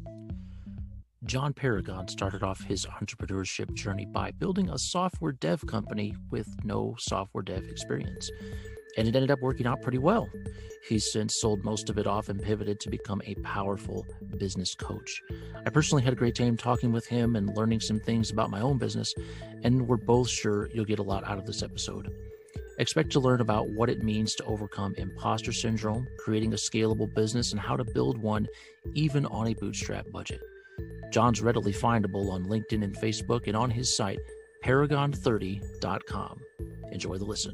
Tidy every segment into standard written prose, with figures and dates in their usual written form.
John Paragon started off his entrepreneurship journey by building a software dev company with no software dev experience, and it ended up working out pretty well. He's since sold most of it off and pivoted to become a powerful business coach. I personally had a great time talking with him and learning some things about my own business, and we're both sure you'll get a lot out of this episode. Expect to learn about what it means to overcome imposter syndrome, creating a scalable business, and how to build one even on a bootstrap budget. John's readily findable on LinkedIn and Facebook and on his site, paragon30.com. Enjoy the listen.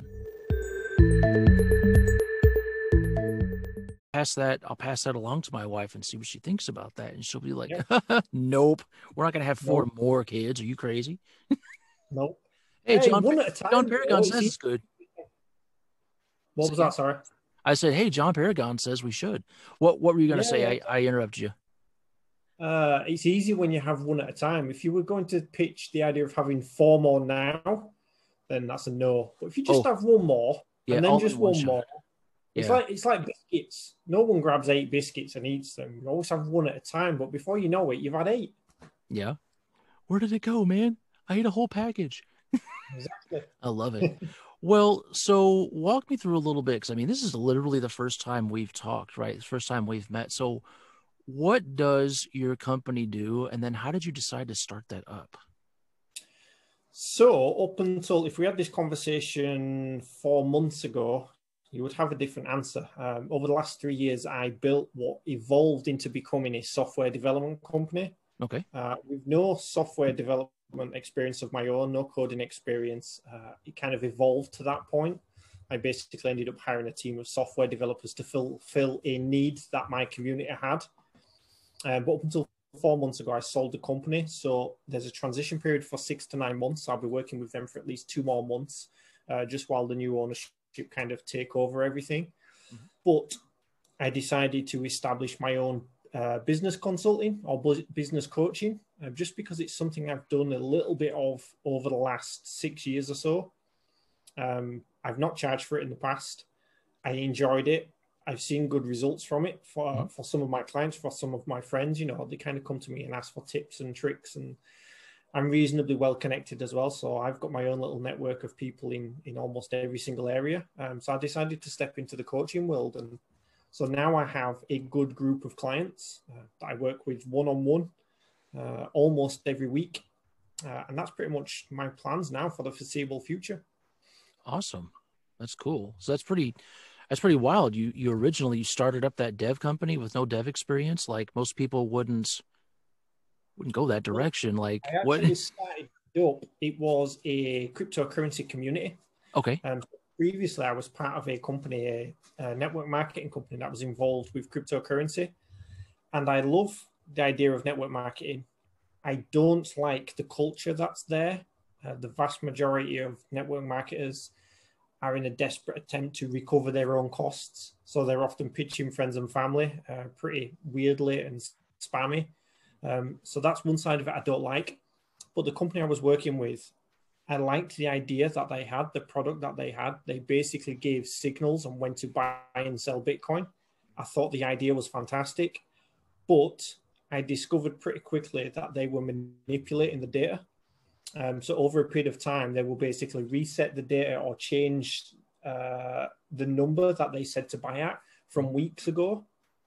I'll pass that along to my wife and see what she thinks about that. And she'll be like, nope, we're not going to have four more kids. Are you crazy? Nope. Hey, John Paragon says it's good. What was that? Sorry. I said, hey, John Paragon says we should. What were you going to say? I interrupted you. It's easy when you have one at a time. If you were going to pitch the idea of having four more now, then that's a no. But if you just have one more and then just one more, it's like biscuits. No one grabs 8 biscuits and eats them. You always have one at a time. But before you know it, you've had 8. Yeah. Where did it go, man? I ate a whole package. Exactly. I love it. Well, so walk me through a little bit, because I mean, this is literally the first time we've talked, right? It's the first time we've met. So what does your company do? And then how did you decide to start that up? So up until, if we had this conversation 4 months ago, you would have a different answer. Over the last 3 years, I built what evolved into becoming a software development company. Okay. With no software development experience of my own, no coding experience, it kind of evolved to that point. I basically ended up hiring a team of software developers to fill a need that my community had. But up until 4 months ago, I sold the company. So there's a transition period for 6 to 9 months. I'll be working with them for at least 2 more months, just while the new ownership kind of take over everything. Mm-hmm. But I decided to establish my own business consulting or business coaching, just because it's something I've done a little bit of over the last 6 years or so. I've not charged for it in the past. I enjoyed it. I've seen good results from it for some of my clients, for some of my friends. You know, they kind of come to me and ask for tips and tricks, and I'm reasonably well connected as well. So I've got my own little network of people in almost every single area. So I decided to step into the coaching world. And so now I have a good group of clients that I work with one-on-one almost every week. And that's pretty much my plans now for the foreseeable future. Awesome. That's cool. So that's pretty wild. You originally started up that dev company with no dev experience. Like most people wouldn't go that direction. Like I actually started up. It was a cryptocurrency community. Okay. Previously, I was part of a company, a network marketing company that was involved with cryptocurrency, and I love the idea of network marketing. I don't like the culture that's there. The vast majority of network marketers are in a desperate attempt to recover their own costs. So they're often pitching friends and family pretty weirdly and spammy. So that's one side of it I don't like. But the company I was working with, I liked the idea that they had, the product that they had. They basically gave signals on when to buy and sell Bitcoin. I thought the idea was fantastic. But I discovered pretty quickly that they were manipulating the data. So over a period of time, they will basically reset the data or change the number that they said to buy at from weeks ago.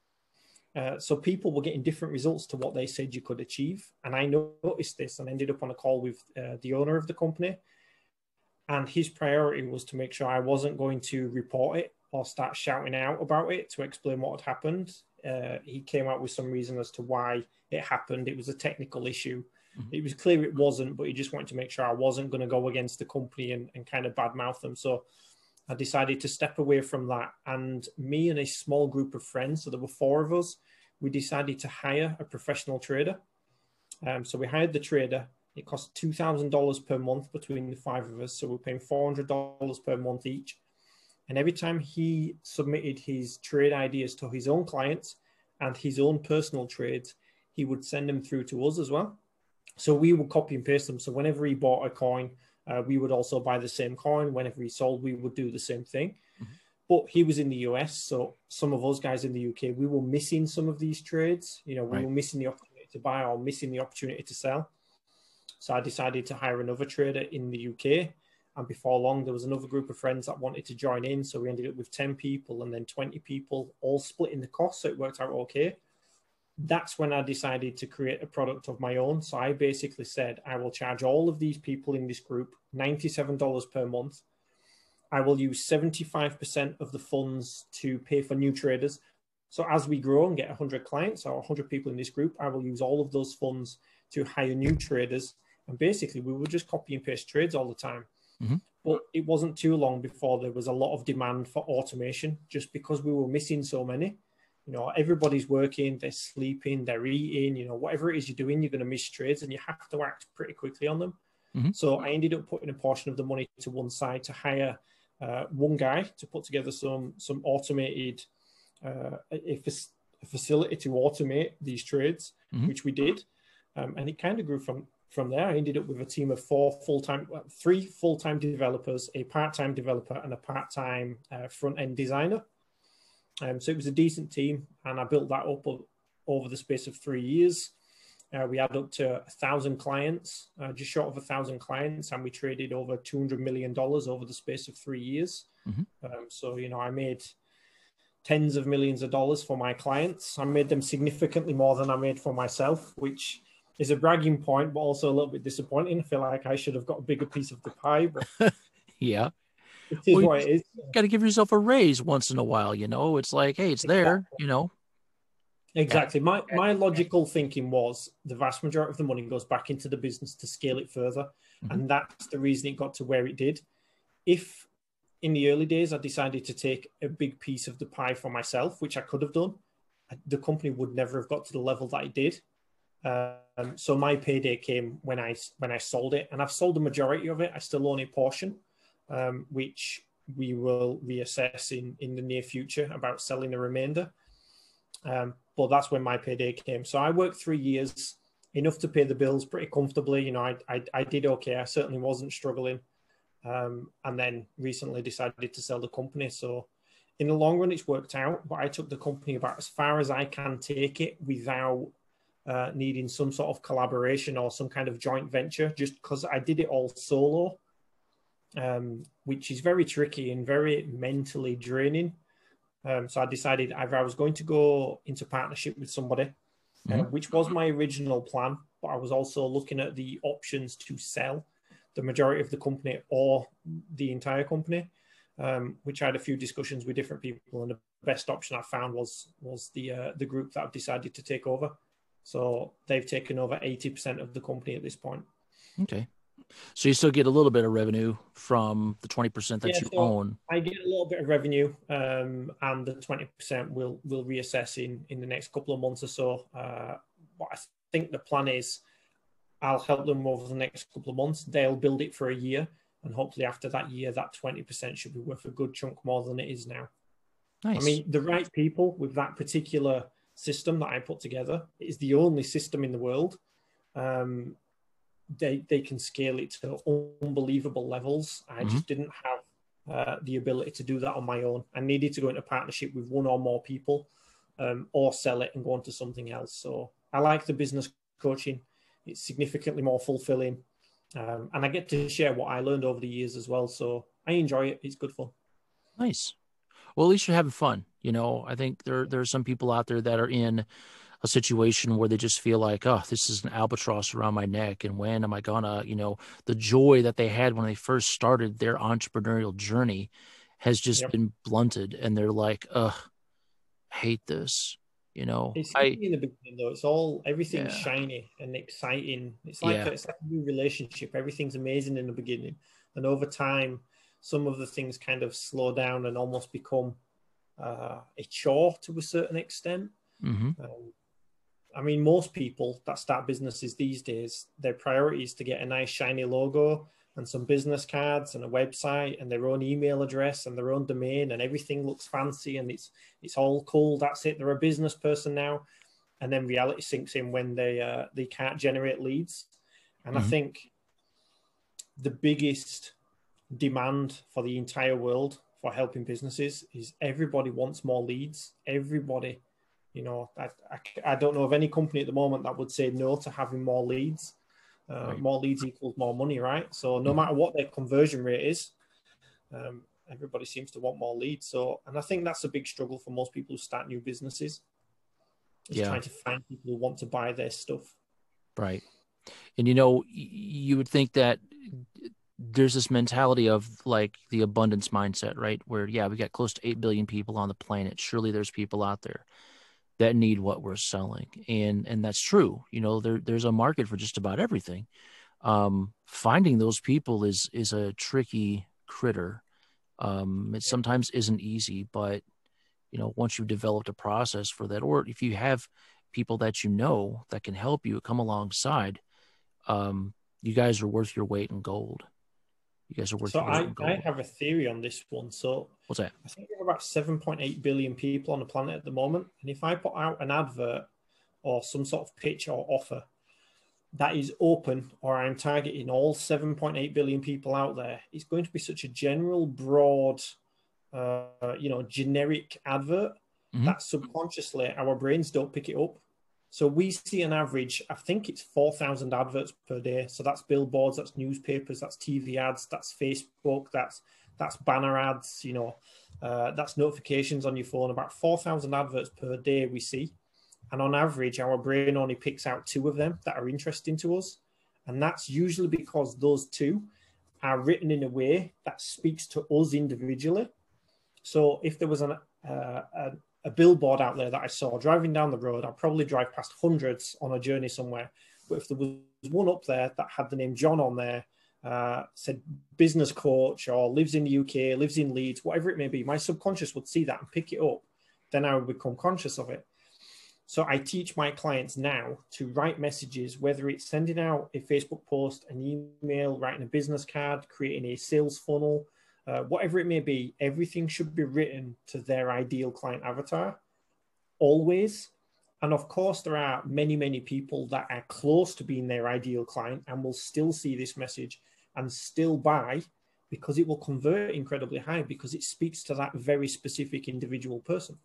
So people were getting different results to what they said you could achieve. And I noticed this and ended up on a call with the owner of the company. And his priority was to make sure I wasn't going to report it or start shouting out about it to explain what had happened. He came out with some reason as to why it happened. It was a technical issue. It was clear it wasn't, but he just wanted to make sure I wasn't going to go against the company and kind of badmouth them. So I decided to step away from that. And me and a small group of friends, so there were 4 of us, we decided to hire a professional trader. So we hired the trader. It cost $2,000 per month between the 5 of us. So we're paying $400 per month each. And every time he submitted his trade ideas to his own clients and his own personal trades, he would send them through to us as well. So we would copy and paste them. So whenever he bought a coin, we would also buy the same coin. Whenever he sold, we would do the same thing. Mm-hmm. But he was in the US. So some of us guys in the UK, we were missing some of these trades. You know, we were missing the opportunity to buy or missing the opportunity to sell. So I decided to hire another trader in the UK. And before long, there was another group of friends that wanted to join in. So we ended up with 10 people and then 20 people all splitting the cost. So it worked out okay. That's when I decided to create a product of my own. So I basically said, I will charge all of these people in this group $97 per month. I will use 75% of the funds to pay for new traders. So as we grow and get 100 clients or 100 people in this group, I will use all of those funds to hire new traders. And basically, we would just copy and paste trades all the time. Mm-hmm. But it wasn't too long before there was a lot of demand for automation, just because we were missing so many. You know, everybody's working, they're sleeping, they're eating, you know, whatever it is you're doing, you're going to miss trades and you have to act pretty quickly on them. Mm-hmm. So I ended up putting a portion of the money to one side to hire one guy to put together some automated a facility to automate these trades, mm-hmm. which we did. And it kind of grew from there. I ended up with a team of three full-time developers, a part-time developer, and a part-time front-end designer. So it was a decent team, and I built that up over the space of 3 years. We had up to 1,000 clients, just short of 1,000 clients, and we traded over $200 million over the space of 3 years. Mm-hmm. So, you know, I made tens of millions of dollars for my clients. I made them significantly more than I made for myself, which is a bragging point, but also a little bit disappointing. I feel like I should have got a bigger piece of the pie, but yeah. it is what it is. Got to give yourself a raise once in a while, you know. It's like, hey, it's there, you know. Exactly. My logical thinking was the vast majority of the money goes back into the business to scale it further. Mm-hmm. And that's the reason it got to where it did. If in the early days I decided to take a big piece of the pie for myself, which I could have done, the company would never have got to the level that it did. So my payday came when I sold it, and I've sold the majority of it. I still own a portion, which we will reassess in the near future about selling the remainder. But that's when my payday came. So I worked 3 years, enough to pay the bills pretty comfortably. You know, I did okay. I certainly wasn't struggling. And then recently decided to sell the company. So in the long run, it's worked out. But I took the company about as far as I can take it without needing some sort of collaboration or some kind of joint venture, just because I did it all solo, which is very tricky and very mentally draining. So I decided either I was going to go into partnership with somebody, which was my original plan, but I was also looking at the options to sell the majority of the company or the entire company, which I had a few discussions with different people, and the best option I found was the group that I've decided to take over. So they've taken over 80% of the company at this point. Okay. So you still get a little bit of revenue from the 20% that you own. I get a little bit of revenue, and the 20% we'll reassess in the next couple of months or so. But I think the plan is I'll help them over the next couple of months. They'll build it for a year, and hopefully after that year, that 20% should be worth a good chunk more than it is now. Nice. I mean, the right people with that particular system that I put together is the only system in the world. They can scale it to unbelievable levels. I just didn't have the ability to do that on my own. I needed to go into partnership with one or more people, or sell it and go on to something else. So I like the business coaching. It's significantly more fulfilling. And I get to share what I learned over the years as well. So I enjoy it. It's good fun. Nice. Well, at least you're having fun. You know, I think there are some people out there that are in a situation where they just feel like, oh, this is an albatross around my neck. And when am I gonna, you know, the joy that they had when they first started their entrepreneurial journey has just been blunted. And they're like, ugh, I hate this. You know, it's in the beginning though. It's everything's shiny and exciting. It's like a new relationship. Everything's amazing in the beginning, and over time, some of the things kind of slow down and almost become a chore to a certain extent. I mean, most people that start businesses these days, their priority is to get a nice shiny logo and some business cards and a website and their own email address and their own domain, and everything looks fancy and it's all cool. That's it. They're a business person now. And then reality sinks in when they can't generate leads. And I think the biggest demand for the entire world for helping businesses is everybody wants more leads. Everybody You know, I don't know of any company at the moment that would say no to having more leads. Right. More leads equals more money, right? So no Mhm. matter what their conversion rate is, everybody seems to want more leads. So, and I think that's a big struggle for most people who start new businesses, is Yeah. trying to find people who want to buy their stuff. Right. And you know, you would think that there's this mentality of like the abundance mindset, right? Where, yeah, we got close to 8 billion people on the planet. Surely there's people out there that need what we're selling. And that's true. You know, there's a market for just about everything. Finding those people is a tricky critter. It sometimes isn't easy, but you know, once you've developed a process for that, or if you have people that you know that can help you come alongside, you guys are worth your weight in gold. You guys are worth So your weight I, in I gold. have a theory on this one. So What's that? I think there are about 7.8 billion people on the planet at the moment. And if I put out an advert or some sort of pitch or offer that is open, or I'm targeting all 7.8 billion people out there, it's going to be such a general, broad, generic advert Mm-hmm. that subconsciously our brains don't pick it up. So we see an average, I think it's 4,000 adverts per day. So that's billboards, that's newspapers, that's TV ads, that's Facebook, that's banner ads, that's notifications on your phone. About 4,000 adverts per day we see. And on average, our brain only picks out 2 of them that are interesting to us. And that's usually because those 2 are written in a way that speaks to us individually. So if there was a billboard out there that I saw driving down the road, I'd probably drive past hundreds on a journey somewhere. But if there was one up there that had the name John on there, said business coach, or lives in the UK, lives in Leeds, whatever it may be, my subconscious would see that and pick it up. Then I would become conscious of it. So I teach my clients now to write messages, whether it's sending out a Facebook post, an email, writing a business card, creating a sales funnel, whatever it may be, everything should be written to their ideal client avatar, always. And of course, there are many, many people that are close to being their ideal client and will still see this message and still buy, because it will convert incredibly high, because it speaks to that very specific individual person.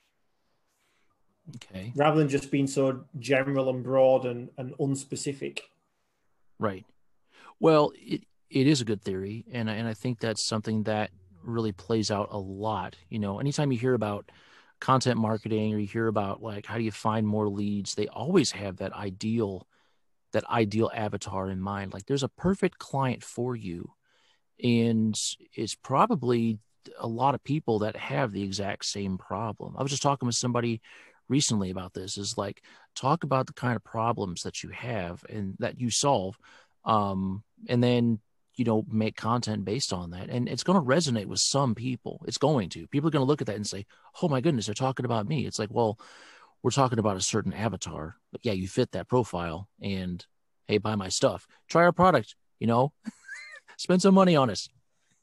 Okay. Rather than just being so general and broad and unspecific. Right. Well, it is a good theory, and I think that's something that really plays out a lot. You know, anytime you hear about content marketing or you hear about like how do you find more leads, they always have that ideal avatar in mind. Like there's a perfect client for you, and it's probably a lot of people that have the exact same problem. I was just talking with somebody recently about this, is like talk about the kind of problems that you have and that you solve, and then make content based on that, and it's going to resonate with some people. People are going to look at that and say, oh my goodness, they're talking about me. It's like, well, we're talking about a certain avatar, but yeah, you fit that profile, and hey, buy my stuff, try our product, spend some money on us.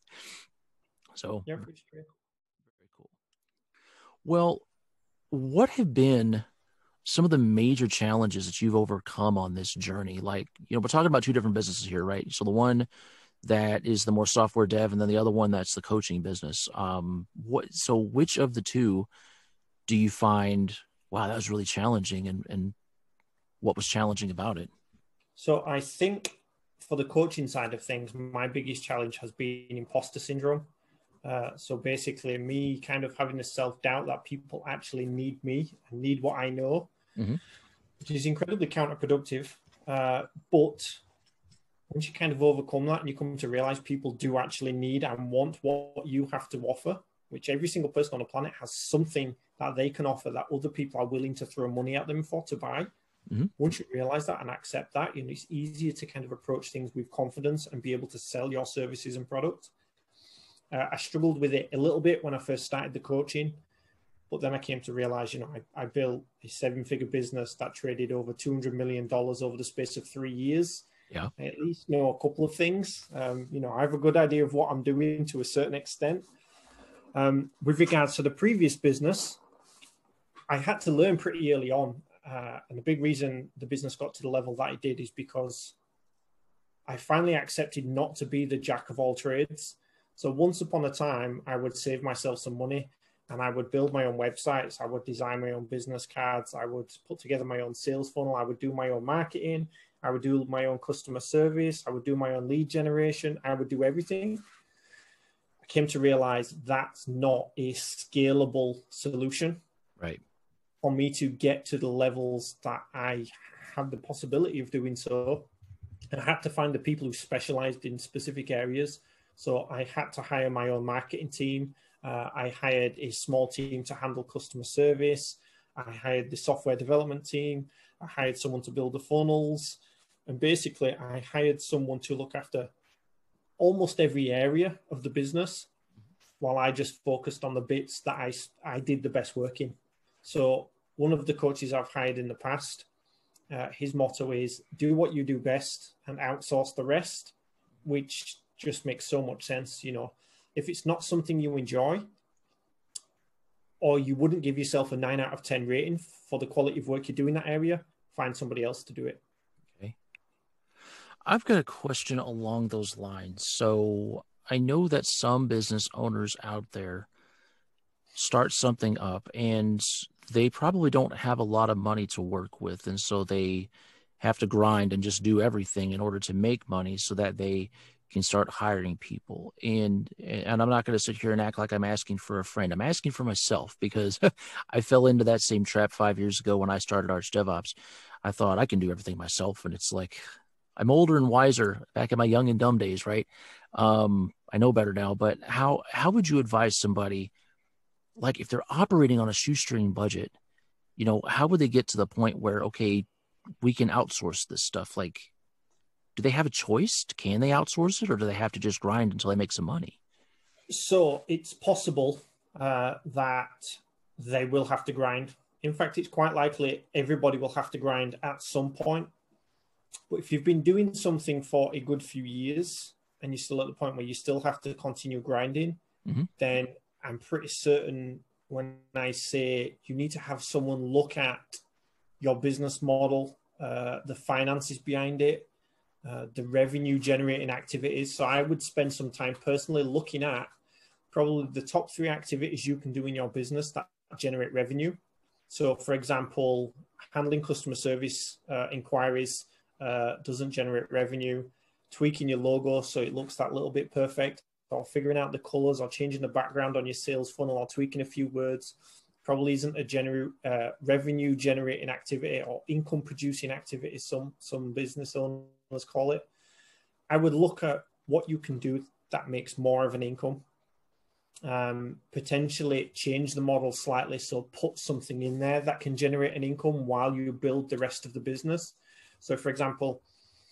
So Yeah, very pretty true. cool. Well, what have been some of the major challenges that you've overcome on this journey? Like, we're talking about 2 different businesses here, right? So the one that is the more software dev, and then the other one that's the coaching business. So which of the 2 do you find, wow, that was really challenging, and what was challenging about it? So I think for the coaching side of things, my biggest challenge has been imposter syndrome. So basically, me kind of having a self-doubt that people actually need me and need what I know, Mm-hmm. which is incredibly counterproductive. But once you kind of overcome that and you come to realize people do actually need and want what you have to offer, which every single person on the planet has something that they can offer that other people are willing to throw money at them for to buy. Mm-hmm. Once you realize that and accept that, it's easier to kind of approach things with confidence and be able to sell your services and products. I struggled with it a little bit when I first started the coaching, but then I came to realize, I built a 7-figure business that traded over $200 million over the space of 3 years. Yeah. I at least know a couple of things. I have a good idea of what I'm doing to a certain extent. With regards to the previous business, I had to learn pretty early on. And the big reason the business got to the level that it did is because I finally accepted not to be the jack of all trades. So once upon a time, I would save myself some money and I would build my own websites. I would design my own business cards. I would put together my own sales funnel. I would do my own marketing. I would do my own customer service. I would do my own lead generation. I would do everything. I came to realize that's not a scalable solution. Right. For me to get to the levels that I have the possibility of doing so. And I had to find the people who specialized in specific areas. So I had to hire my own marketing team. I hired a small team to handle customer service. I hired the software development team. I hired someone to build the funnels. And basically, I hired someone to look after almost every area of the business, while I just focused on the bits that I did the best work in. So one of the coaches I've hired in the past, his motto is do what you do best and outsource the rest, which just makes so much sense. You know, if it's not something you enjoy, or you wouldn't give yourself a 9 out of 10 rating for the quality of work you do in that area, find somebody else to do it. Okay. I've got a question along those lines. So I know that some business owners out there start something up and they probably don't have a lot of money to work with. And so they have to grind and just do everything in order to make money so that they can start hiring people. And I'm not going to sit here and act like I'm asking for a friend. I'm asking for myself, because I fell into that same trap 5 years ago when I started Arch DevOps. I thought I can do everything myself. And it's like, I'm older and wiser back in my young and dumb days, right? I know better now, but how would you advise somebody, like if they're operating on a shoestring budget, you know, how would they get to the point where, okay, we can outsource this stuff? Like, do they have a choice? Can they outsource it, or do they have to just grind until they make some money? So it's possible that they will have to grind. In fact, it's quite likely everybody will have to grind at some point. But if you've been doing something for a good few years and you're still at the point where you still have to continue grinding, then I'm pretty certain when I say you need to have someone look at your business model, the finances behind it, the revenue generating activities. So I would spend some time personally looking at probably the top 3 activities you can do in your business that generate revenue. So for example, handling customer service inquiries doesn't generate revenue. Tweaking your logo so it looks that little bit perfect, or figuring out the colors, or changing the background on your sales funnel, or tweaking a few words probably isn't a revenue generating activity or income producing activity, some business owners call it. I would look at what you can do that makes more of an income. Potentially change the model slightly, so put something in there that can generate an income while you build the rest of the business. So for example,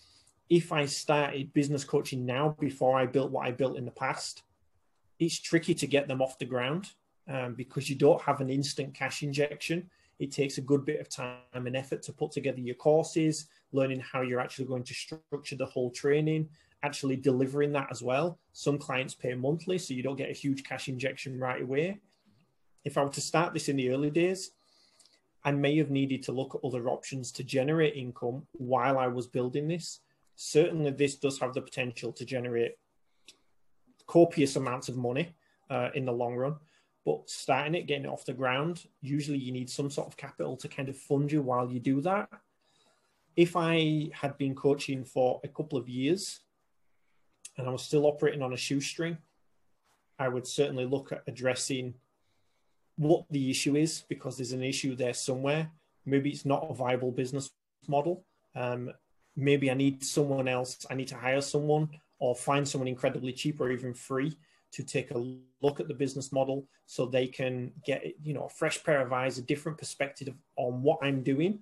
if I started business coaching now before I built what I built in the past, it's tricky to get them off the ground because you don't have an instant cash injection. It takes a good bit of time and effort to put together your courses, learning how you're actually going to structure the whole training, actually delivering that as well. Some clients pay monthly, so you don't get a huge cash injection right away. If I were to start this in the early days, I may have needed to look at other options to generate income while I was building this. Certainly, this does have the potential to generate copious amounts of money in the long run. But starting it, getting it off the ground, usually you need some sort of capital to kind of fund you while you do that. If I had been coaching for a couple of years and I was still operating on a shoestring, I would certainly look at addressing what the issue is, because there's an issue there somewhere. Maybe it's not a viable business model. Maybe I need someone else. I need to hire someone or find someone incredibly cheap or even free to take a look at the business model so they can get, you know, a fresh pair of eyes, a different perspective on what I'm doing,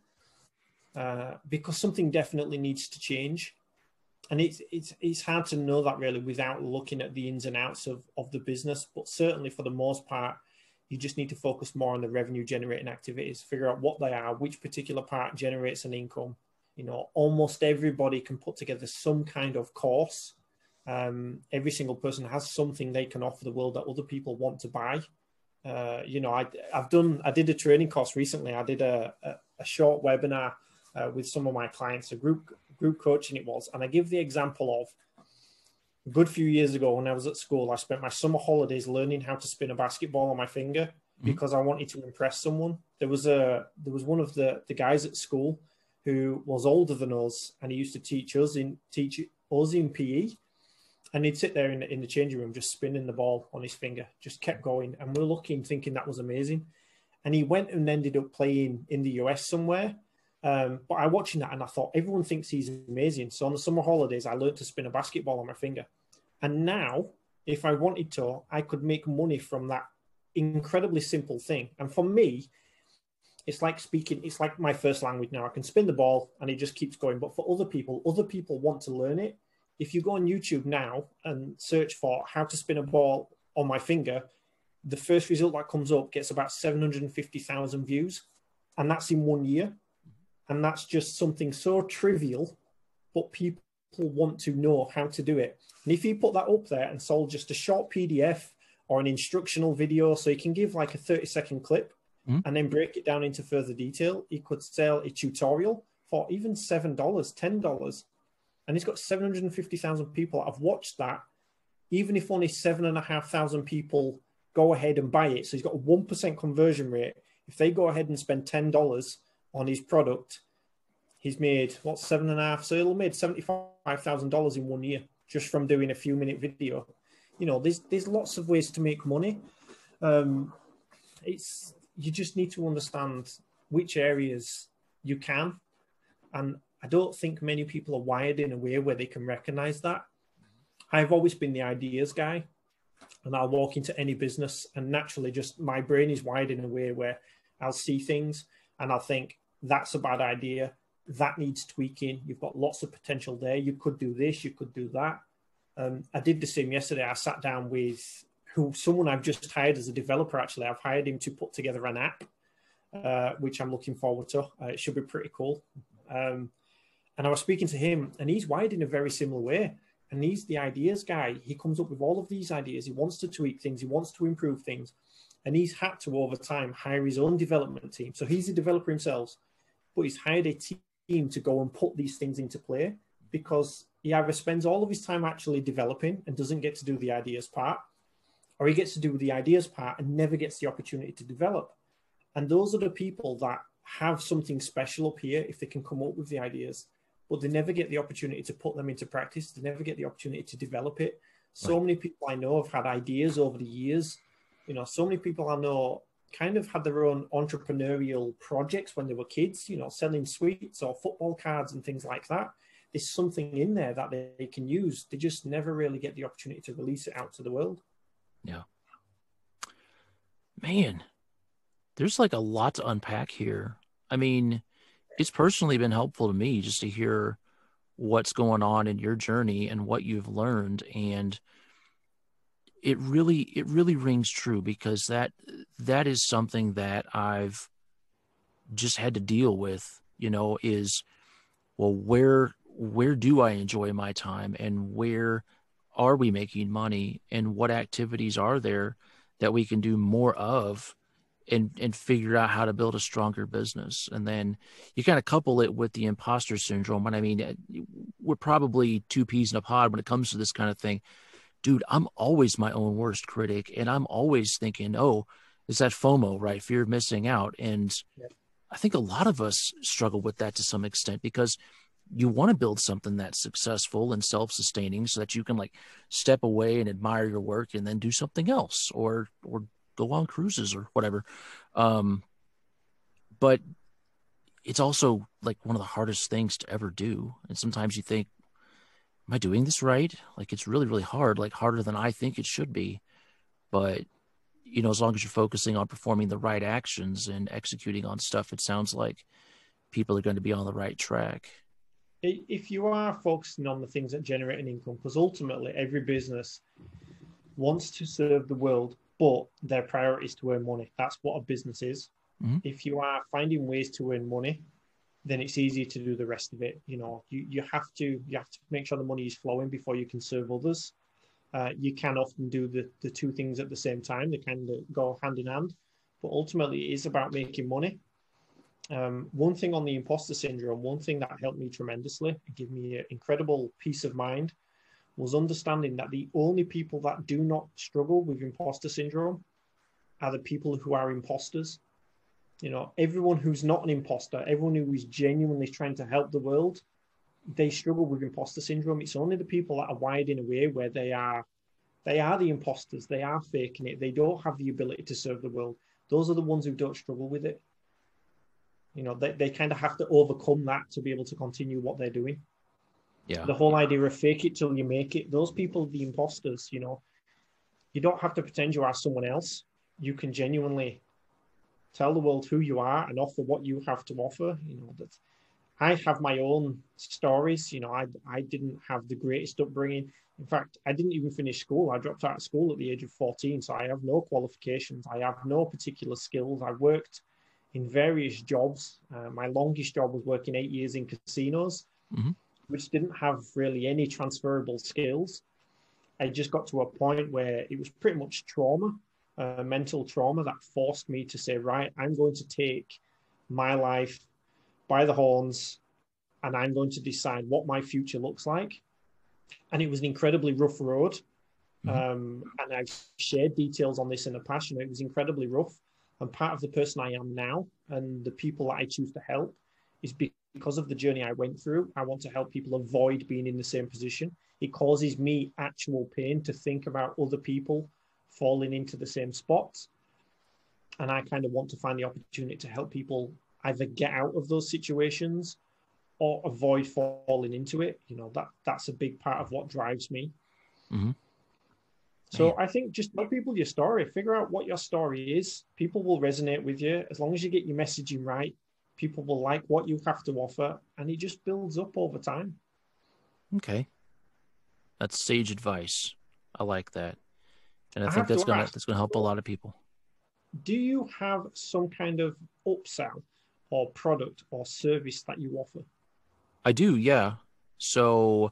because something definitely needs to change. And it's hard to know that really without looking at the ins and outs of the business. But certainly for the most part, you just need to focus more on the revenue generating activities, figure out what they are, which particular part generates an income. You know, almost everybody can put together some kind of course. Every single person has something they can offer the world that other people want to buy. You know, I did a training course recently. I did a short webinar with some of my clients, a group coaching it was. And I give the example of a good few years ago when I was at school, I spent my summer holidays learning how to spin a basketball on my finger. because I wanted to impress someone. There was one of the guys at school who was older than us, and he used to teach us in PE. And he'd sit there in the changing room, just spinning the ball on his finger, just kept going. And we're looking, thinking that was amazing. And he went and ended up playing in the US somewhere. But I watching that and I thought, everyone thinks he's amazing. So on the summer holidays, I learned to spin a basketball on my finger. And now, if I wanted to, I could make money from that incredibly simple thing. And for me, it's like speaking, it's like my first language now. I can spin the ball and it just keeps going. But for other people want to learn it. If you go on YouTube now and search for how to spin a ball on my finger, the first result that comes up gets about 750,000 views. And that's in 1 year. And that's just something so trivial, but people want to know how to do it. And if you put that up there and sold just a short PDF or an instructional video, so you can give like a 30-second clip and then break it down into further detail, you could sell a tutorial for even $7, $10. And he's got 750,000 people that have watched that, even if only 7,500 people go ahead and buy it. So he's got a 1% conversion rate. If they go ahead and spend $10 on his product, he's made, what, 7.5? So he'll have made $75,000 in 1 year just from doing a few-minute video. You know, there's lots of ways to make money. You just need to understand which areas you can. And I don't think many people are wired in a way where they can recognize that. I've always been the ideas guy, and I'll walk into any business and naturally just my brain is wired in a way where I'll see things and I'll think, that's a bad idea. That needs tweaking. You've got lots of potential there. You could do this. You could do that. I did the same yesterday. I sat down with someone I've just hired as a developer, actually. I've hired him to put together an app, which I'm looking forward to. It should be pretty cool. And I was speaking to him, and he's wired in a very similar way. And he's the ideas guy. He comes up with all of these ideas. He wants to tweak things. He wants to improve things. And he's had to, over time, hire his own development team. So he's a developer himself, but he's hired a team to go and put these things into play because he either spends all of his time actually developing and doesn't get to do the ideas part, or he gets to do the ideas part and never gets the opportunity to develop. And those are the people that have something special up here if they can come up with the ideas, but they never get the opportunity to put them into practice. They never get the opportunity to develop it. So many people I know have had ideas over the years. You know, so many people I know kind of had their own entrepreneurial projects when they were kids, you know, selling sweets or football cards and things like that. There's something in there that they can use. They just never really get the opportunity to release it out to the world. Yeah. Man, there's like a lot to unpack here. I mean, it's personally been helpful to me just to hear what's going on in your journey and what you've learned. And it really rings true because that is something that I've just had to deal with, you know, is, well, where do I enjoy my time and where are we making money and what activities are there that we can do more of and figure out how to build a stronger business. And then you kind of couple it with the imposter syndrome. And I mean, we're probably two peas in a pod when it comes to this kind of thing. Dude, I'm always my own worst critic. And I'm always thinking, oh, is that FOMO, right? Fear of missing out. And I think a lot of us struggle with that to some extent because you want to build something that's successful and self-sustaining so that you can like step away and admire your work and then do something else or go on cruises or whatever. But it's also like one of the hardest things to ever do. And sometimes you think, am I doing this right? Like it's really, really hard, like harder than I think it should be. But, you know, as long as you're focusing on performing the right actions and executing on stuff, it sounds like people are going to be on the right track. If you are focusing on the things that generate an income, because ultimately every business wants to serve the world, but their priority is to earn money. That's what a business is. Mm-hmm. If you are finding ways to earn money, then it's easy to do the rest of it. You know, you have to make sure the money is flowing before you can serve others. You can often do the two things at the same time. They kind of go hand in hand, but ultimately it is about making money. One thing on the imposter syndrome, one thing that helped me tremendously and gave me an incredible peace of mind was understanding that the only people that do not struggle with imposter syndrome are the people who are imposters. You know, everyone who's not an imposter, everyone who is genuinely trying to help the world, they struggle with imposter syndrome. It's only the people that are wired in a way where they are the imposters. They are faking it. They don't have the ability to serve the world. Those are the ones who don't struggle with it. You know, they kind of have to overcome that to be able to continue what they're doing. Yeah. The whole idea of fake it till you make it, those people are the imposters, you know. You don't have to pretend you are someone else. You can genuinely tell the world who you are and offer what you have to offer. You know, that I have my own stories. You know, I didn't have the greatest upbringing. In fact, I didn't even finish school. I dropped out of school at the age of 14. So I have no qualifications. I have no particular skills. I worked in various jobs. My longest job was working 8 years in casinos, which didn't have really any transferable skills. I just got to a point where it was pretty much trauma. Mental trauma that forced me to say, right, I'm going to take my life by the horns and I'm going to decide what my future looks like. And it was an incredibly rough road. And I've shared details on this in the past. You know, it was incredibly rough. And part of the person I am now and the people that I choose to help is because of the journey I went through. I want to help people avoid being in the same position. It causes me actual pain to think about other people falling into the same spots. And I kind of want to find the opportunity to help people either get out of those situations or avoid falling into it. You know, that's a big part of what drives me. So I think just tell people your story, figure out what your story is. People will resonate with you. As long as you get your messaging right, people will like what you have to offer, and it just builds up over time. Okay. That's sage advice. I like that. And I think that's gonna help a lot of people. Do you have some kind of upsell or product or service that you offer? I do, yeah. So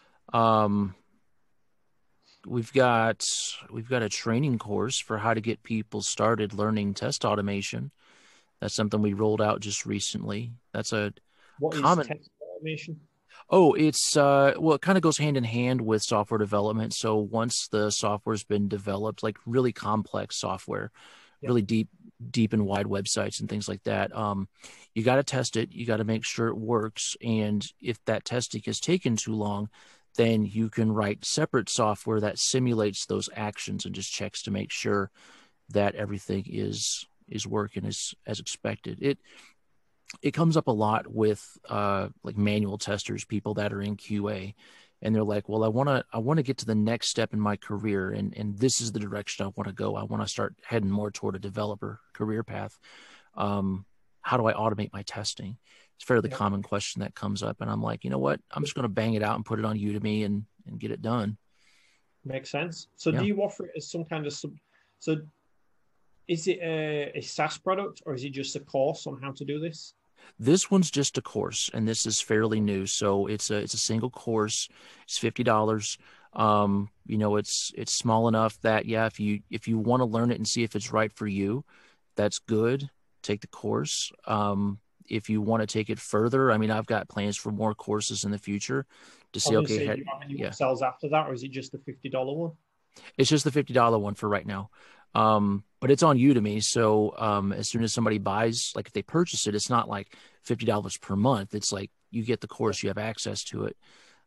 we've got a training course for how to get people started learning test automation. That's something we rolled out just recently. That's a What common is test automation? Oh, it's well, it kind of goes hand in hand with software development. So once the software's been developed, like really complex software, really deep and wide websites and things like that, you got to test it. You got to make sure it works. And if that testing has taken too long, then you can write separate software that simulates those actions and just checks to make sure that everything is working as expected. It comes up a lot with like manual testers, people that are in QA, and they're like, well, I want to get to the next step in my career, and this is the direction I want to go. I want to start heading more toward a developer career path. How do I automate my testing? It's a fairly common question that comes up, and I'm like, you know what? I'm just going to bang it out and put it on Udemy and get it done. Makes sense. So do you offer it as some kind of so is it a SaaS product or is it just a course on how to do this? This one's just a course, and this is fairly new. So it's a single course. It's $50. You know, it's small enough that if you want to learn it and see if it's right for you, that's good. Take the course. If you want to take it further, I mean, I've got plans for more courses in the future to see. Okay, do you have any upsells after that, or is it just the $50 one? It's just the $50 one for right now. But it's on Udemy. So as soon as somebody buys, like if they purchase it, it's not like $50 per month. It's like you get the course, you have access to it.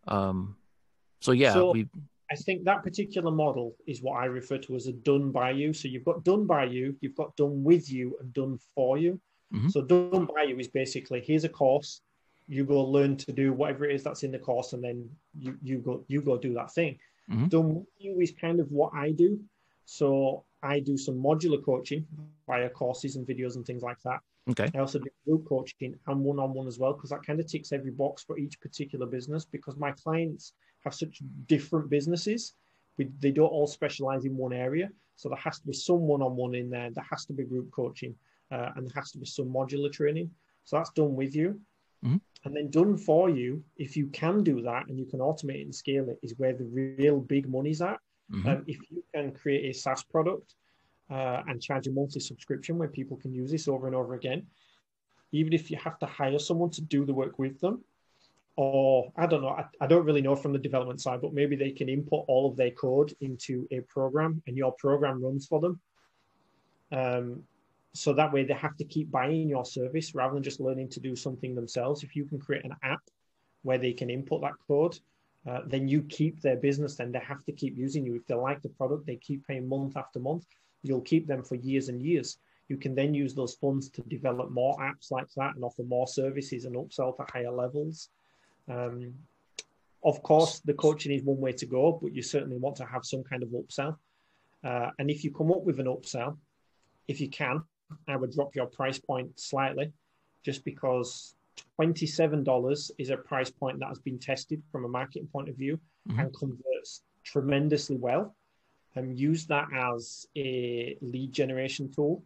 I think that particular model is what I refer to as a done by you. So you've got done by you, you've got done with you, and done for you. So done by you is basically, here's a course, you go learn to do whatever it is that's in the course, and then you go do that thing. Done with you is kind of what I do. So I do some modular coaching via courses and videos and things like that. Okay. I also do group coaching and one-on-one as well, because that kind of ticks every box for each particular business, because my clients have such different businesses. They don't all specialize in one area. So there has to be some one-on-one in there. There has to be group coaching and there has to be some modular training. So that's done with you. And then done for you, if you can do that and you can automate it and scale it, is where the real big money's at. If you can create a SaaS product and charge a monthly subscription where people can use this over and over again, even if you have to hire someone to do the work with them, or I don't know, I don't really know from the development side, but maybe they can input all of their code into a program and your program runs for them. So that way they have to keep buying your service rather than just learning to do something themselves. If you can create an app where they can input that code, then you keep their business. Then they have to keep using you. If they like the product, they keep paying month after month. You'll keep them for years and years. You can then use those funds to develop more apps like that and offer more services and upsell to higher levels. Of course, the coaching is one way to go, but you certainly want to have some kind of upsell. And if you come up with an upsell, if you can, I would drop your price point slightly, just because $27 is a price point that has been tested from a marketing point of view and converts tremendously well. And use that as a lead generation tool.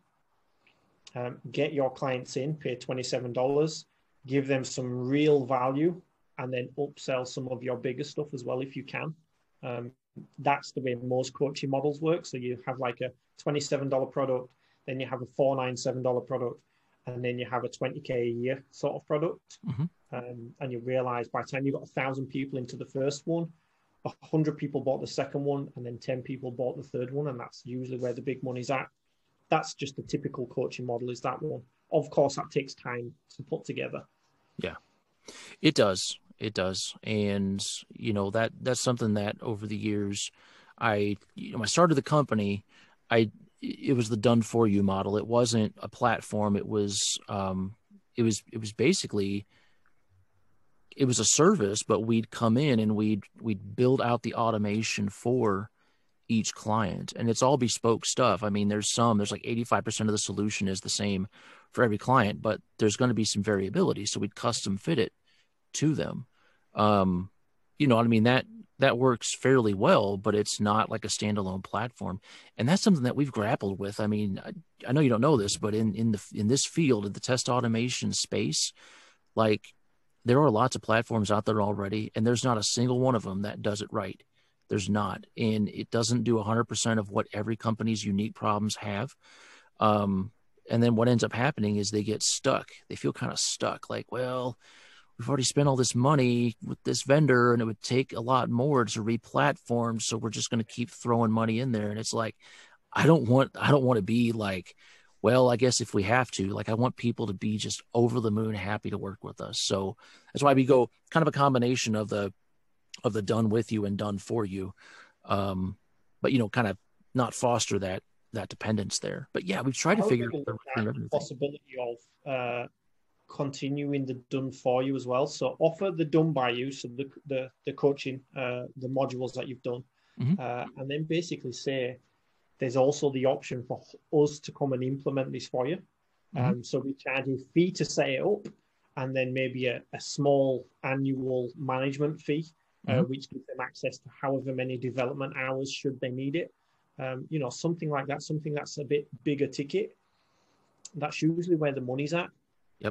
Get your clients in, pay $27, give them some real value, and then upsell some of your bigger stuff as well if you can. That's the way most coaching models work. So you have like a $27 product, then you have a $497 product, and then you have a $20K a year sort of product. And you realize by the time you got 1,000 people into the first one, 100 people bought the second one, and then 10 people bought the third one. And that's usually where the big money's at. That's just the typical coaching model, is that one. Of course, that takes time to put together. Yeah, it does. It does. And, you know, that's something that over the years, when I started the company, it was the done for you model. It wasn't a platform. It was basically, it was a service, but we'd come in and we'd build out the automation for each client, and it's all bespoke stuff. I mean, there's like 85% of the solution is the same for every client, but there's going to be some variability. So we'd custom fit it to them. You know what I mean? That works fairly well, but it's not like a standalone platform. And that's something that we've grappled with. I mean, I know you don't know this, but in this field, in the test automation space, like there are lots of platforms out there already, and there's not a single one of them that does it right. There's not. And it doesn't do 100% of what every company's unique problems have. And then what ends up happening is they get stuck. They feel kind of stuck. Like, well, we've already spent all this money with this vendor, and it would take a lot more to re-platform. So we're just going to keep throwing money in there. And it's like, I don't want to be like, well, I guess if we have to, like, I want people to be just over the moon happy to work with us. So that's why we go kind of a combination of the done with you and done for you. But, you know, kind of not foster that dependence there. But yeah, we've tried to figure out the possibility of continuing the done for you as well. So offer the done by you, so the coaching, the modules that you've done, and then basically say there's also the option for us to come and implement this for you. So we charge a fee to set it up, and then maybe a small annual management fee, which gives them access to however many development hours should they need it. You know, something like that, something that's a bit bigger ticket. That's usually where the money's at. Yep.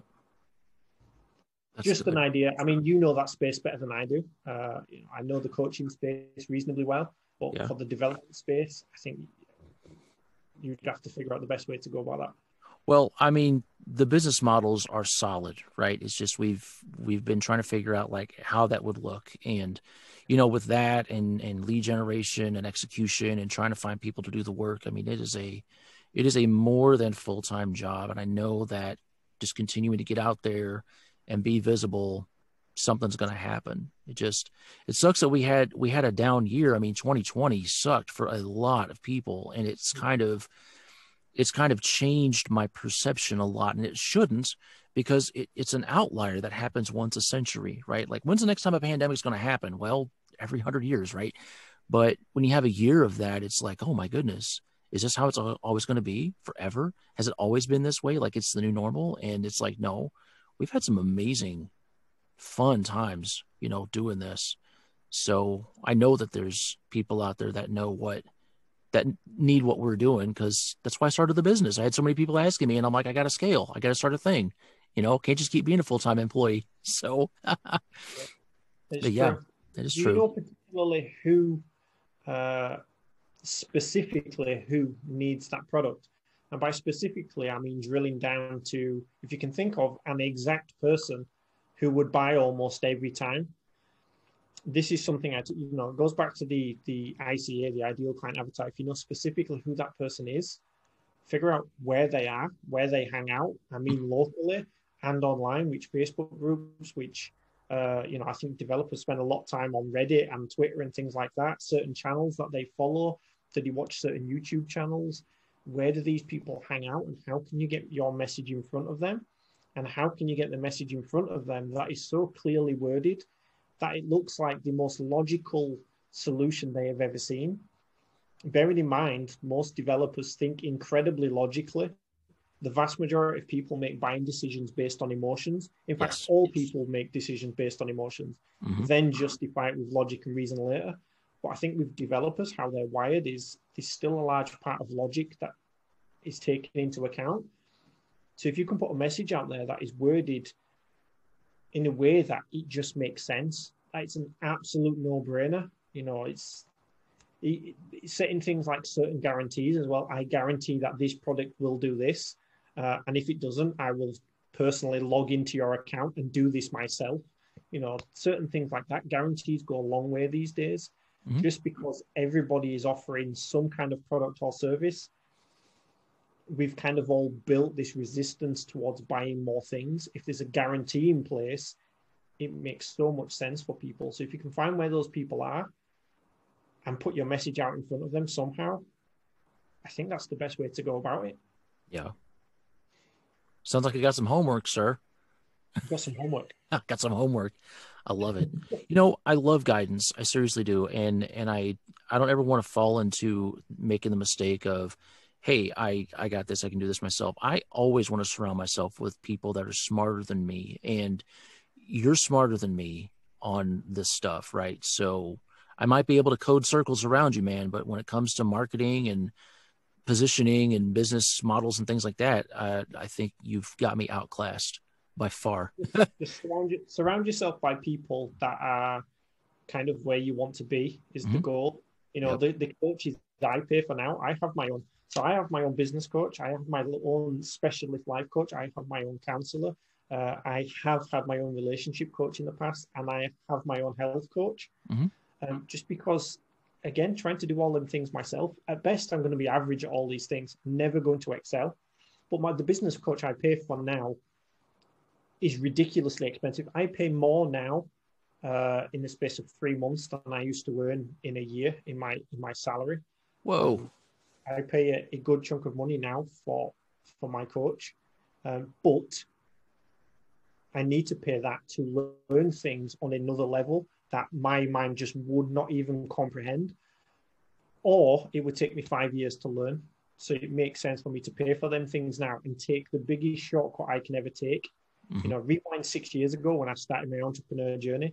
That's just good. An idea. I mean, you know that space better than I do. You know, I know the coaching space reasonably well, but for the development space, I think you'd have to figure out the best way to go about that. Well, I mean, the business models are solid, right? It's just we've been trying to figure out like how that would look, and you know, with that and lead generation and execution and trying to find people to do the work. I mean, it is a more than full-time job, and I know that just continuing to get out there and be visible, something's going to happen. It sucks that we had a down year. I mean, 2020 sucked for a lot of people, and it's kind of changed my perception a lot, and it shouldn't, because it's an outlier that happens once a century, right? Like, when's the next time a pandemic is going to happen? Well, every 100 years, right? But when you have a year of that, it's like, oh my goodness, is this how it's always going to be forever? Has it always been this way? Like it's the new normal? And it's like, no, we've had some amazing, fun times, you know, doing this. So I know that there's people out there that need what we're doing, because that's why I started the business. I had so many people asking me, and I'm like, I got to scale. I got to start a thing. You know, can't just keep being a full-time employee. So, yeah, that is true. Do you know particularly who, specifically who needs that product? And by specifically, I mean drilling down to, if you can think of an exact person who would buy almost every time. This is something it goes back to the ICA, the ideal client avatar. If you know specifically who that person is, figure out where they are, where they hang out. I mean, locally and online, which Facebook groups, which, I think developers spend a lot of time on Reddit and Twitter and things like that, certain channels that they follow. Do they watch certain YouTube channels? Where do these people hang out, and how can you get your message in front of them? And how can you get the message in front of them that is so clearly worded that it looks like the most logical solution they have ever seen? Bearing in mind, most developers think incredibly logically. The vast majority of people make buying decisions based on emotions. In fact, all people make decisions based on emotions, then justify it with logic and reason later. But I think with developers, how they're wired is there's still a large part of logic that is taken into account. So if you can put a message out there that is worded in a way that it just makes sense, it's an absolute no-brainer. It's setting things like certain guarantees as well. I guarantee that this product will do this. And if it doesn't, I will personally log into your account and do this myself. Certain things like that. Guarantees go a long way these days. Just because everybody is offering some kind of product or service, we've kind of all built this resistance towards buying more things. If there's a guarantee in place, it makes so much sense for people. So if you can find where those people are and put your message out in front of them somehow, I think that's the best way to go about it. Yeah. Sounds like you got some homework, sir. I've got some homework. Got some homework. I love it. I love guidance. I seriously do. And I don't ever want to fall into making the mistake of, hey, I got this. I can do this myself. I always want to surround myself with people that are smarter than me. And you're smarter than me on this stuff, right? So I might be able to code circles around you, man. But when it comes to marketing and positioning and business models and things like that, I think you've got me outclassed by far. Just surround yourself by people that are kind of where you want to be is the goal. The coaches that I pay for now, I have my own. So I have my own business coach. I have my own specialist life coach. I have my own counselor. I have had my own relationship coach in the past, and I have my own health coach. Just because, again, trying to do all them things myself, at best, I'm going to be average at all these things, never going to excel. But the business coach I pay for now is ridiculously expensive. I pay more now in the space of 3 months than I used to earn in a year in my salary. Whoa. I pay a good chunk of money now for my coach, but I need to pay that to learn things on another level that my mind just would not even comprehend, or it would take me 5 years to learn. So it makes sense for me to pay for them things now and take the biggest shortcut I can ever take. Rewind 6 years ago when I started my entrepreneur journey,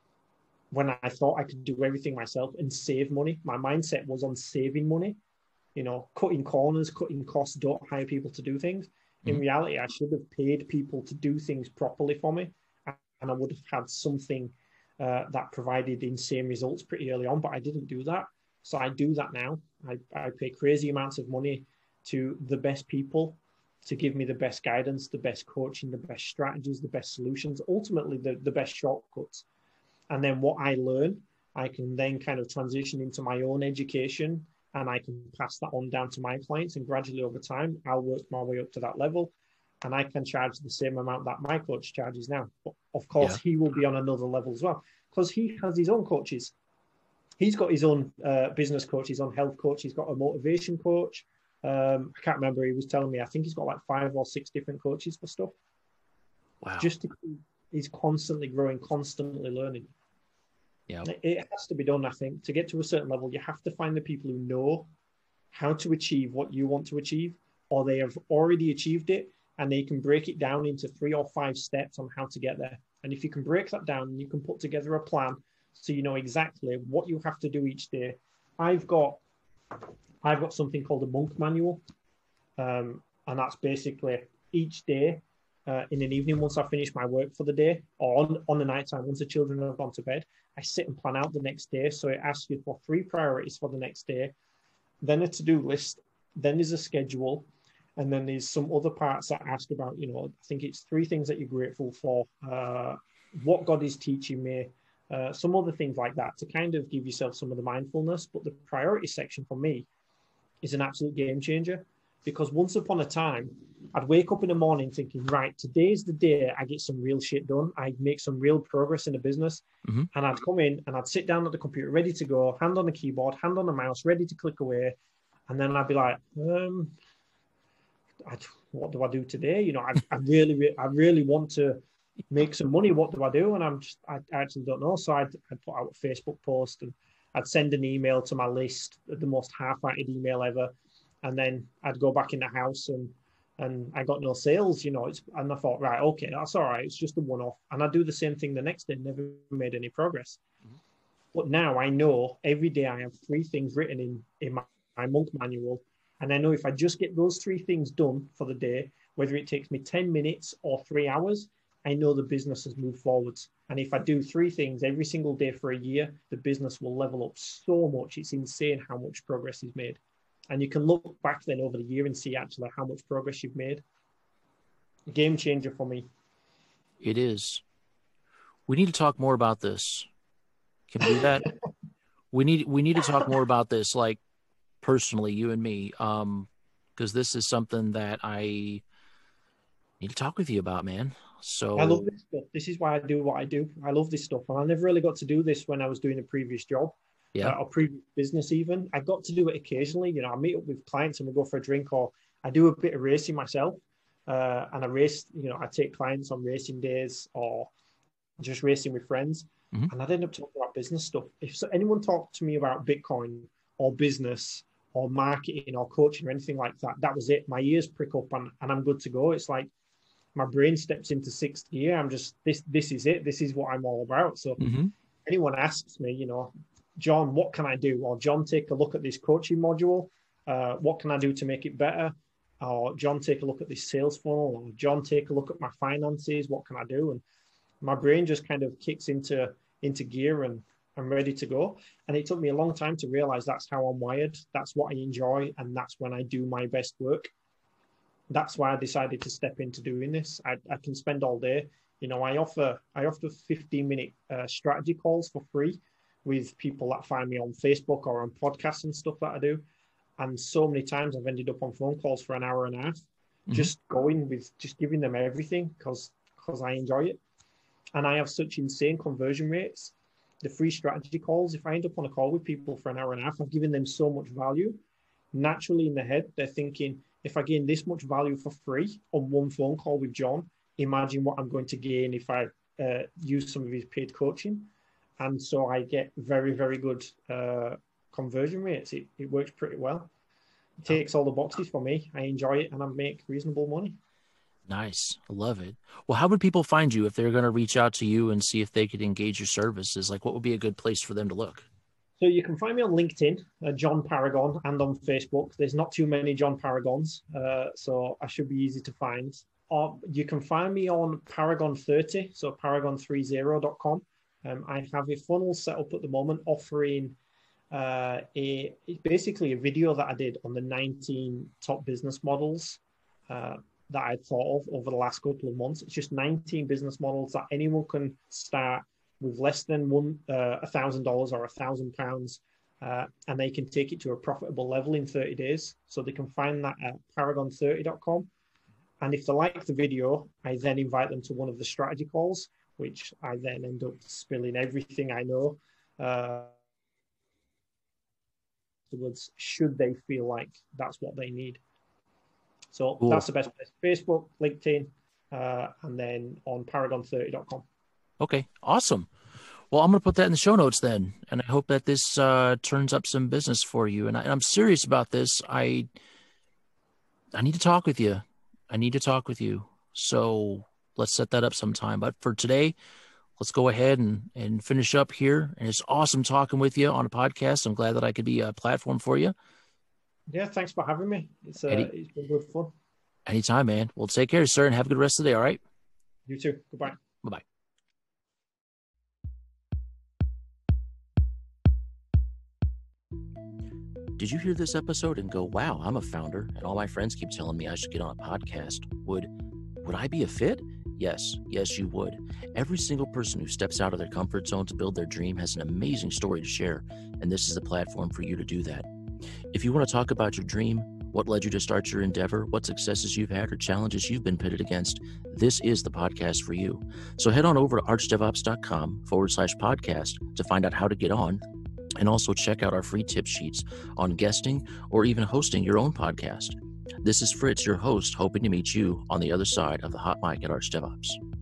when I thought I could do everything myself and save money. My mindset was on saving money, cutting corners, cutting costs, don't hire people to do things. In reality, I should have paid people to do things properly for me, and I would have had something that provided insane results pretty early on, but I didn't do that. So I do that now. I pay crazy amounts of money to the best people to give me the best guidance, the best coaching, the best strategies, the best solutions, ultimately the best shortcuts. And then what I learn, I can then kind of transition into my own education, and I can pass that on down to my clients, and gradually over time, I'll work my way up to that level, and I can charge the same amount that my coach charges now. But of course, he will be on another level as well, because he has his own coaches. He's got his own business coach, his own health coach. He's got a motivation coach. I can't remember. He was telling me, I think he's got like 5 or 6 different coaches for stuff. Wow. He's constantly growing, constantly learning. Yeah. It has to be done, I think. To get to a certain level, you have to find the people who know how to achieve what you want to achieve, or they have already achieved it, and they can break it down into 3 or 5 steps on how to get there. And if you can break that down, you can put together a plan so you know exactly what you have to do each day. I've got something called a monk manual, and that's basically each day in an evening, once I finish my work for the day, or on the night time, once the children have gone to bed, I sit and plan out the next day. So it asks you for 3 priorities for the next day, then a to-do list, then there's a schedule, and then there's some other parts that ask about, I think it's 3 things that you're grateful for, what God is teaching me, some other things like that, to kind of give yourself some of the mindfulness. But the priority section for me is an absolute game changer. because once upon a time, I'd wake up in the morning thinking, right, today's the day I get some real shit done. I make some real progress in the business. Mm-hmm. And I'd come in and I'd sit down at the computer, ready to go, hand on the keyboard, hand on the mouse, ready to click away. And then I'd be like, what do I do today? You know, I really want to make some money. What do I do? And I actually don't know. So I'd put out a Facebook post and I'd send an email to my list, the most half-hearted email ever. And then I'd go back in the house and I got no sales, you know, and I thought, right, okay, that's all right. It's just a one-off. And I do the same thing the next day, never made any progress. Mm-hmm. But now I know every day I have 3 things written in my month manual. And I know if I just get those 3 things done for the day, whether it takes me 10 minutes or 3 hours, I know the business has moved forwards. And if I do 3 things every single day for a year, the business will level up so much. It's insane how much progress is made. And you can look back then over the year and see actually how much progress you've made. A game changer for me. It is. We need to talk more about this. Can we do that? we need to talk more about this, like personally, you and me, because this is something that I need to talk with you about, man. So I love this stuff. This is why I do what I do. I love this stuff. And I never really got to do this when I was doing a previous job. Or previous business even. I got to do it occasionally. You know, I meet up with clients and we go for a drink, or I do a bit of racing myself. And I race, you know, I take clients on racing days or just racing with friends. Mm-hmm. And I'd end up talking about business stuff. If anyone talked to me about Bitcoin or business or marketing or coaching or anything like that, that was it. My ears prick up and I'm good to go. It's like my brain steps into 6th gear. I'm just, this is it. This is what I'm all about. So anyone asks me, you know, John, what can I do? Or John, take a look at this coaching module. What can I do to make it better? Or John, take a look at this sales funnel. Or John, take a look at my finances. What can I do? And my brain just kind of kicks into gear and I'm ready to go. And it took me a long time to realize that's how I'm wired. That's what I enjoy. And that's when I do my best work. That's why I decided to step into doing this. I can spend all day. You know, I offer 15-minute strategy calls for free with people that find me on Facebook or on podcasts and stuff that I do. And so many times I've ended up on phone calls for an hour and a half, just giving them everything because I enjoy it. And I have such insane conversion rates. The free strategy calls, if I end up on a call with people for an hour and a half, I've given them so much value. Naturally in their head, they're thinking, if I gain this much value for free on one phone call with John, imagine what I'm going to gain if I use some of his paid coaching. And so I get very, very good conversion rates. It works pretty well. It takes all the boxes for me. I enjoy it and I make reasonable money. Nice. I love it. Well, how would people find you if they're going to reach out to you and see if they could engage your services? Like, what would be a good place for them to look? So you can find me on LinkedIn, John Paragon, and on Facebook. There's not too many John Paragons, so I should be easy to find. Or you can find me on Paragon 30, so paragon30.com. I have a funnel set up at the moment offering basically a video that I did on the 19 top business models that I'd thought of over the last couple of months. It's just 19 business models that anyone can start with less than $1,000 or £1,000, and they can take it to a profitable level in 30 days. So they can find that at paragon30.com. And if they like the video, I then invite them to one of the strategy calls, which I then end up spilling everything I know afterwards, should they feel like that's what they need. So cool. That's the best place. Facebook, LinkedIn, and then on paragon30.com. Okay, awesome. Well, I'm going to put that in the show notes then, and I hope that this turns up some business for you. And I'm serious about this. I need to talk with you. So let's set that up sometime. But for today, let's go ahead and finish up here. And it's awesome talking with you on a podcast. I'm glad that I could be a platform for you. Yeah, thanks for having me. It's been good fun. Anytime, man. Well, take care, sir, and have a good rest of the day, all right? You too. Goodbye. Bye-bye. Did you hear this episode and go, wow, I'm a founder, and all my friends keep telling me I should get on a podcast? Would I be a fit? Yes, you would. Every single person who steps out of their comfort zone to build their dream has an amazing story to share, and this is the platform for you to do that. If you want to talk about your dream, What led you to start your endeavor? What successes you've had or challenges you've been pitted against? This is the podcast for you. So head on over to archdevops.com/podcast to find out how to get on, and also check out our free tip sheets on guesting or even hosting your own podcast. This is Fritz, your host, hoping to meet you on the other side of the hot mic at ArchDevOps.